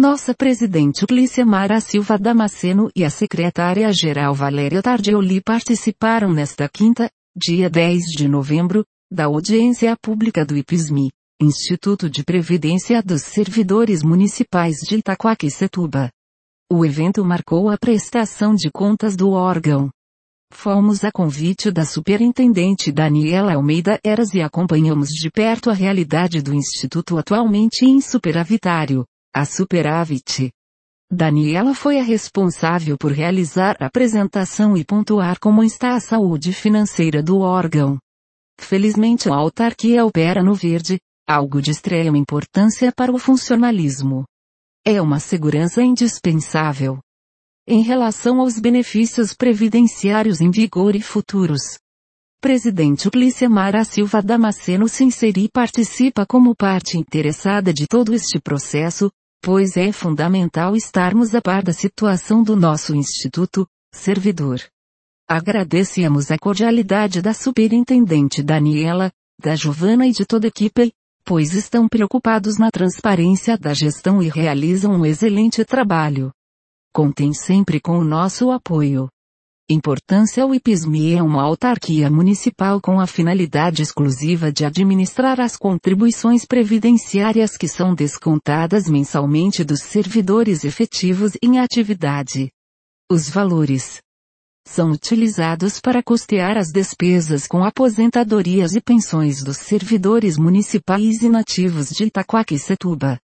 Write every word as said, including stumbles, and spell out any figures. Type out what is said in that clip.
Nossa presidente Clícia Mara Silva Damasceno e a secretária-geral Valéria Tardioli participaram nesta quinta, dia dez de novembro, da audiência pública do IPESMI, Instituto de Previdência dos Servidores Municipais de Itaquaquecetuba. O evento marcou a prestação de contas do órgão. Fomos a convite da superintendente Daniela Almeida Eras e acompanhamos de perto a realidade do Instituto atualmente em superavitário, a superávit. Daniela foi a responsável por realizar a apresentação e pontuar como está a saúde financeira do órgão. Felizmente a autarquia opera no verde, algo de extrema importância para o funcionalismo. É uma segurança indispensável. Em relação aos benefícios previdenciários em vigor e futuros, Presidente Clícia Mara Silva Damasceno se insere e participa como parte interessada de todo este processo, pois é fundamental estarmos a par da situação do nosso Instituto, servidor. Agradecemos a cordialidade da superintendente Daniela, da Giovana e de toda a equipe, pois estão preocupados na transparência da gestão e realizam um excelente trabalho. Contem sempre com o nosso apoio. Importância: o IPESMI é uma autarquia municipal com a finalidade exclusiva de administrar as contribuições previdenciárias que são descontadas mensalmente dos servidores efetivos em atividade. Os valores são utilizados para custear as despesas com aposentadorias e pensões dos servidores municipais inativos de Itaquaquecetuba.